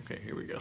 Okay, here we go.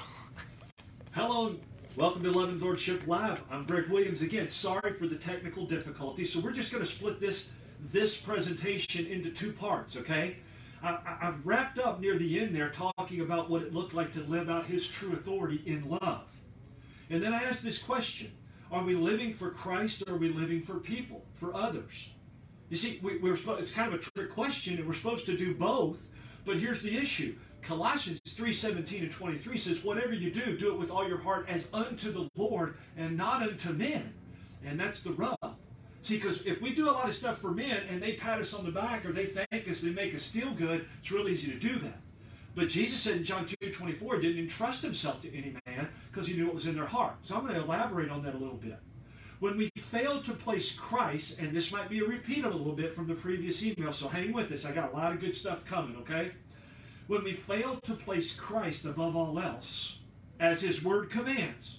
Hello, and welcome to Love and Lordship Live. I'm Greg Williams again. Sorry for the technical difficulties. So we're just going to split this presentation into two parts, okay? I've wrapped up near the end there talking about what it looked like to live out His true authority in love. And then I asked this question: are we living for Christ, or are we living for people, for others? You see, it's kind of a trick question, and we're supposed to do both, but here's the issue. Colossians 3:17 and 23 says, whatever you do, do it with all your heart as unto the Lord and not unto men. And that's the rub. See, because if we do a lot of stuff for men and they pat us on the back or they thank us, they make us feel good, it's real easy to do that. But Jesus said in John 2:24, he didn't entrust himself to any man because he knew what was in their heart. So I'm going to elaborate on that a little bit. When we fail to place Christ, and this might be a repeat of a little bit from the previous email, so hang with us. I got a lot of good stuff coming, okay? When we fail to place Christ above all else, as His Word commands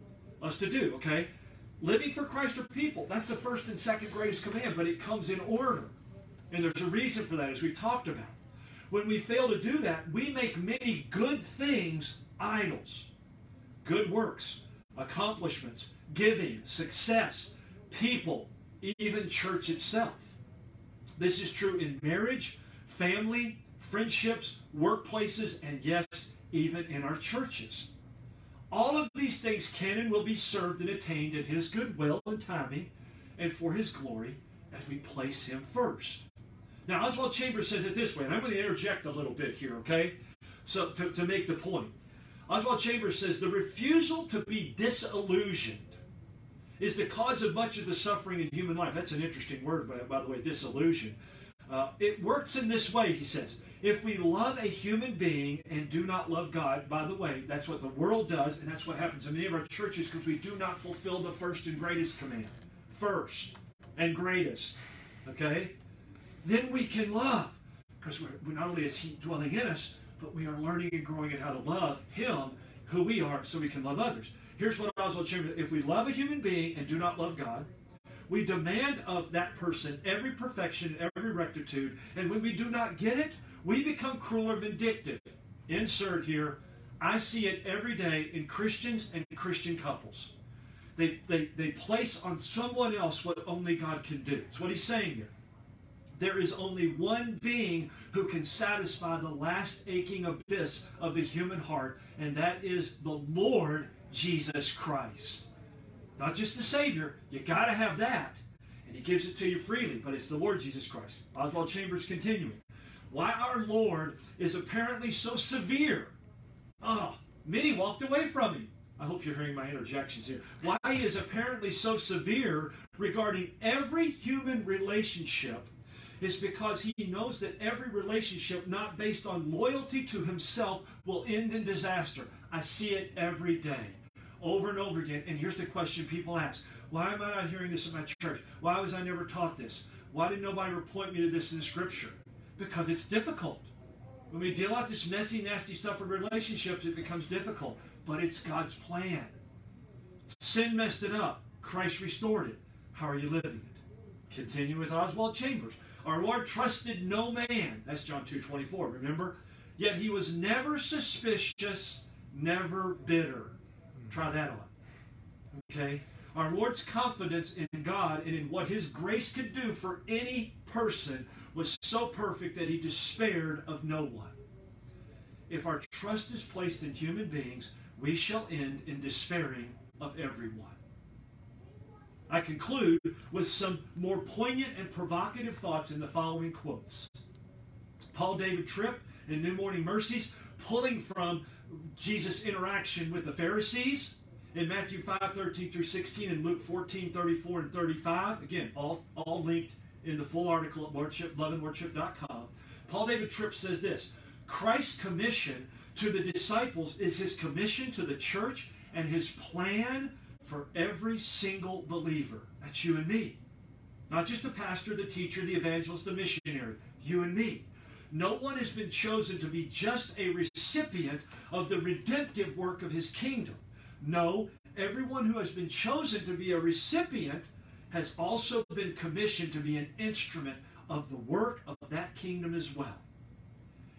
us to do, okay? Living for Christ or people, that's the first and second greatest command, but it comes in order. And there's a reason for that, as we've talked about. When we fail to do that, we make many good things idols. Good works, accomplishments, giving, success, people, even church itself. This is true in marriage, family, friendships, workplaces, and yes, even in our churches. All of these things can and will be served and attained in His goodwill and timing and for His glory as we place Him first. Now, Oswald Chambers says it this way, and I'm going to interject a little bit here, okay? So, to make the point. Oswald Chambers says, the refusal to be disillusioned is the cause of much of the suffering in human life. That's an interesting word, by the way, disillusion. It works in this way, he says. If we love a human being and do not love God, by the way, that's what the world does, and that's what happens in many of our churches because we do not fulfill the first and greatest command. First and greatest. Okay? Then we can love. Because we're not only is He dwelling in us, but we are learning and growing in how to love Him, who we are, so we can love others. Here's what Oswald Chambers says. If we love a human being and do not love God, we demand of that person every perfection, every rectitude, and when we do not get it, we become cruel or vindictive. Insert here, I see it every day in Christians and Christian couples. They place on someone else what only God can do. That's what he's saying here. There is only one being who can satisfy the last aching abyss of the human heart, and that is the Lord Jesus Christ. Not just the Savior, you got to have that. And He gives it to you freely, but it's the Lord Jesus Christ. Oswald Chambers continuing. Why our Lord is apparently so severe. Many walked away from Him. I hope you're hearing my interjections here. Why He is apparently so severe regarding every human relationship is because He knows that every relationship not based on loyalty to Himself will end in disaster. I see it every day, over and over again. And here's the question people ask. Why am I not hearing this in my church? Why was I never taught this? Why did nobody point me to this in the Scripture? Because it's difficult. When we deal out this messy, nasty stuff in relationships, it becomes difficult. But it's God's plan. Sin messed it up. Christ restored it. How are you living it? Continue with Oswald Chambers. Our Lord trusted no man. That's John 2:24, remember? Yet He was never suspicious, never bitter. Try that on. Okay? Our Lord's confidence in God and in what His grace could do for any person was so perfect that He despaired of no one. If our trust is placed in human beings, we shall end in despairing of everyone. I conclude with some more poignant and provocative thoughts in the following quotes. Paul David Tripp in New Morning Mercies, pulling from Jesus' interaction with the Pharisees in Matthew 5:13 through 16 and Luke 14:34 and 35. Again, all linked in the full article at loveandlordship.com. Paul David Tripp says this: Christ's commission to the disciples is His commission to the church and His plan for every single believer. That's you and me. Not just the pastor, the teacher, the evangelist, the missionary. You and me. No one has been chosen to be just a recipient of the redemptive work of His kingdom. No, everyone who has been chosen to be a recipient has also been commissioned to be an instrument of the work of that kingdom as well.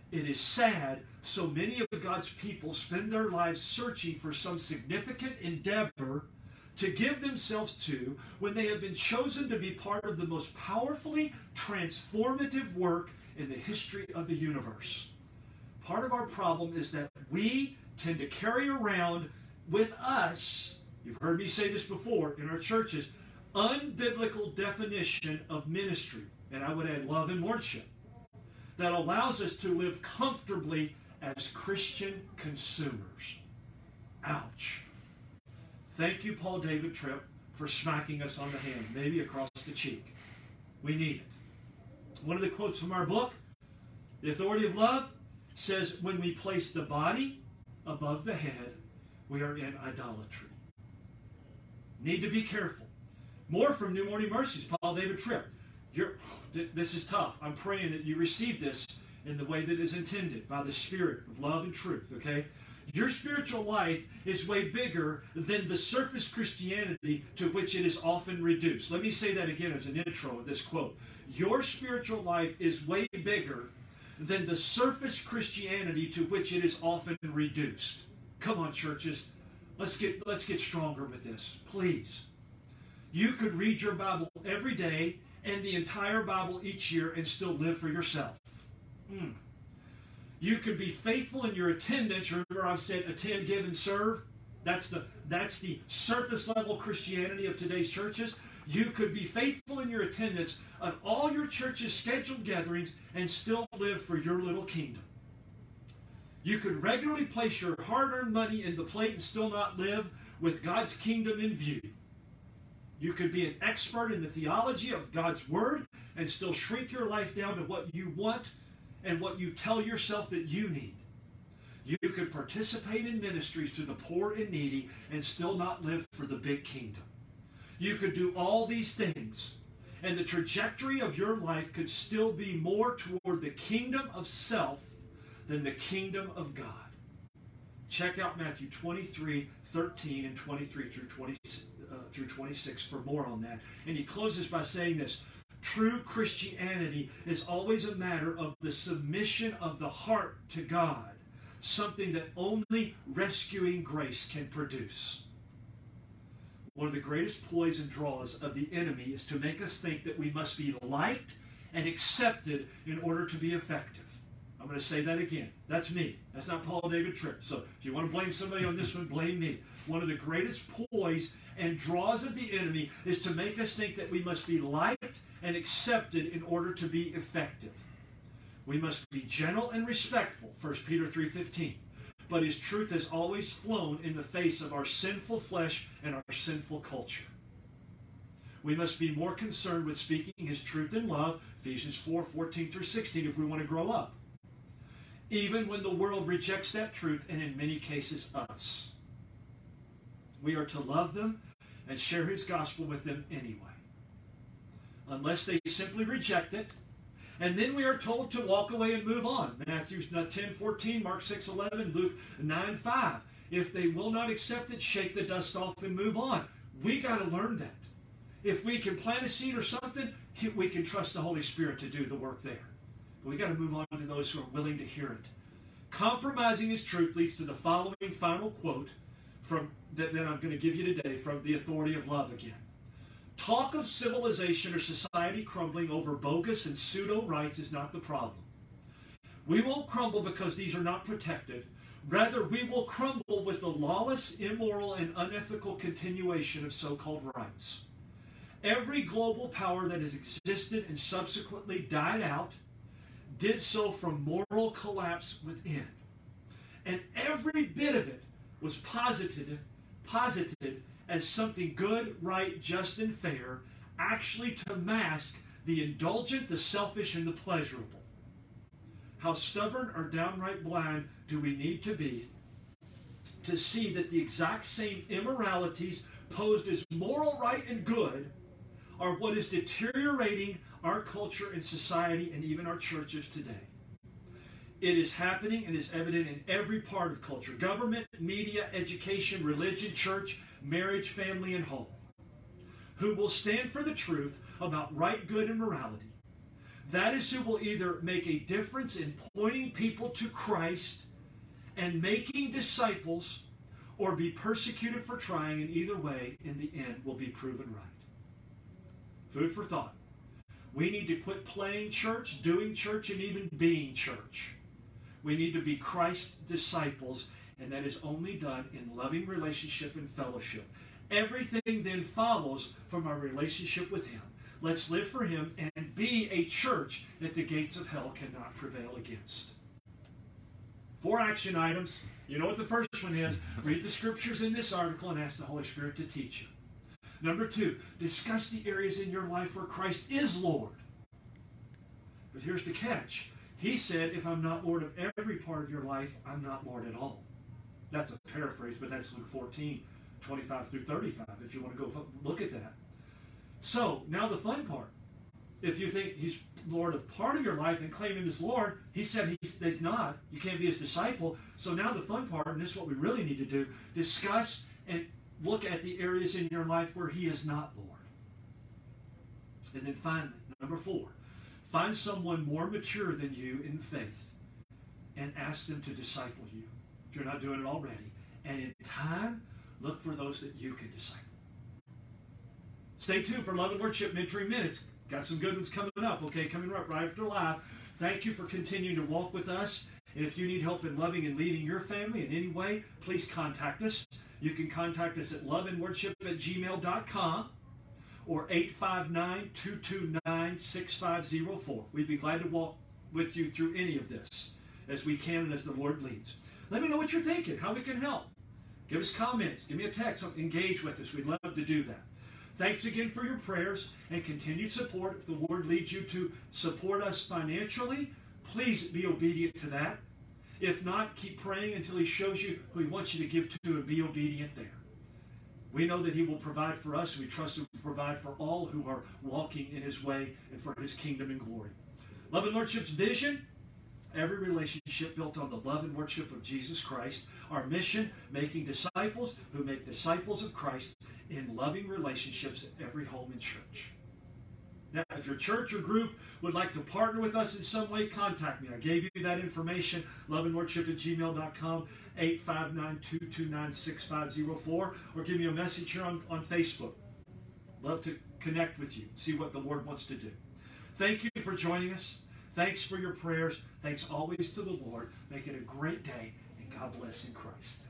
It is sad so many of God's people spend their lives searching for some significant endeavor to give themselves to when they have been chosen to be part of the most powerfully transformative work in the history of the universe. Part of our problem is that we tend to carry around with us, you've heard me say this before in our churches, unbiblical definition of ministry, and I would add love and lordship, that allows us to live comfortably as Christian consumers. Ouch. Thank you, Paul David Tripp, for smacking us on the hand, maybe across the cheek. We need it. One of the quotes from our book, The Authority of Love, says, when we place the body above the head, we are in idolatry. Need to be careful. More from New Morning Mercies, Paul David Tripp. This is tough. I'm praying that you receive this in the way that is intended by the Spirit of love and truth, okay? Your spiritual life is way bigger than the surface Christianity to which it is often reduced. Let me say that again as an intro of this quote. Your spiritual life is way bigger than the surface Christianity to which it is often reduced. Come on, churches. Let's get stronger with this, please. You could read your Bible every day and the entire Bible each year and still live for yourself. You could be faithful in your attendance. Remember I've said attend, give, and serve? That's the surface level Christianity of today's churches. You could be faithful in your attendance at all your church's scheduled gatherings and still live for your little kingdom. You could regularly place your hard-earned money in the plate and still not live with God's kingdom in view. You could be an expert in the theology of God's Word and still shrink your life down to what you want and what you tell yourself that you need. You could participate in ministries to the poor and needy and still not live for the big kingdom. You could do all these things, and the trajectory of your life could still be more toward the kingdom of self than the kingdom of God. Check out Matthew 23:13 and 23 through 26 for more on that. And he closes by saying this: true Christianity is always a matter of the submission of the heart to God, something that only rescuing grace can produce. One of the greatest ploys and draws of the enemy is to make us think that we must be liked and accepted in order to be effective. I'm going to say that again. That's me. That's not Paul David Tripp. So if you want to blame somebody on this one, blame me. One of the greatest ploys and draws of the enemy is to make us think that we must be liked and accepted in order to be effective. We must be gentle and respectful, 1 Peter 3:15. But his truth has always flown in the face of our sinful flesh and our sinful culture. We must be more concerned with speaking his truth in love, Ephesians 4:14 through 16, if we want to grow up. Even when the world rejects that truth, and in many cases us. We are to love them and share his gospel with them anyway. Unless they simply reject it, and then we are told to walk away and move on. Matthew 10:14, Mark 6:11, Luke 9:5. If they will not accept it, shake the dust off and move on. We got to learn that. If we can plant a seed or something, we can trust the Holy Spirit to do the work there. But we got to move on to those who are willing to hear it. Compromising his truth leads to the following final quote that I'm going to give you today from The Authority of Love again. Talk of civilization or society crumbling over bogus and pseudo rights is not the problem. We won't crumble because these are not protected. Rather, we will crumble with the lawless, immoral, and unethical continuation of so-called rights. Every global power that has existed and subsequently died out did so from moral collapse within. And every bit of it was posited as something good, right, just, and fair, actually to mask the indulgent, the selfish, and the pleasurable. How stubborn or downright blind do we need to be to see that the exact same immoralities posed as moral, right, and good are what is deteriorating our culture and society and even our churches today. It is happening and is evident in every part of culture: government, media, education, religion, church, marriage, family, and home. Who will stand for the truth about right, good, and morality? That is who will either make a difference in pointing people to Christ and making disciples, or be persecuted for trying, and either way, in the end, will be proven right. Food for thought. We need to quit playing church, doing church, and even being church. We need to be Christ's disciples, and that is only done in loving relationship and fellowship. Everything then follows from our relationship with Him. Let's live for Him and be a church that the gates of hell cannot prevail against. 4 action items. You know what the first one is. Read the scriptures in this article and ask the Holy Spirit to teach you. Number 2, discuss the areas in your life where Christ is Lord. But here's the catch. He said, if I'm not Lord of every part of your life, I'm not Lord at all. That's a paraphrase, but that's Luke 14, 25 through 35, if you want to go look at that. So, now the fun part. If you think He's Lord of part of your life and claim Him as Lord, He said He's not. You can't be His disciple. So now the fun part, and this is what we really need to do, discuss and look at the areas in your life where He is not Lord. And then finally, number 4, find someone more mature than you in faith and ask them to disciple you, if you're not doing it already. And in time, look for those that you can disciple. Stay tuned for Love and Worship Mentoring Minutes. Got some good ones coming up, okay? Coming up right after live. Thank you for continuing to walk with us. And if you need help in loving and leading your family in any way, please contact us. You can contact us at loveandworship@gmail.com or 859-229-6504. We'd be glad to walk with you through any of this as we can and as the Lord leads. Let me know what you're thinking, how we can help. Give us comments. Give me a text. Engage with us. We'd love to do that. Thanks again for your prayers and continued support. If the Lord leads you to support us financially, please be obedient to that. If not, keep praying until He shows you who He wants you to give to and be obedient there. We know that He will provide for us. We trust He will provide for all who are walking in His way and for His kingdom and glory. Love and Lordship's vision: every relationship built on the love and worship of Jesus Christ. Our mission: making disciples who make disciples of Christ in loving relationships at every home and church. Now, if your church or group would like to partner with us in some way, contact me. I gave you that information, loveandworship@gmail.com, 859-229-6504, or give me a message here on Facebook. Love to connect with you, see what the Lord wants to do. Thank you for joining us. Thanks for your prayers. Thanks always to the Lord. Make it a great day, and God bless in Christ.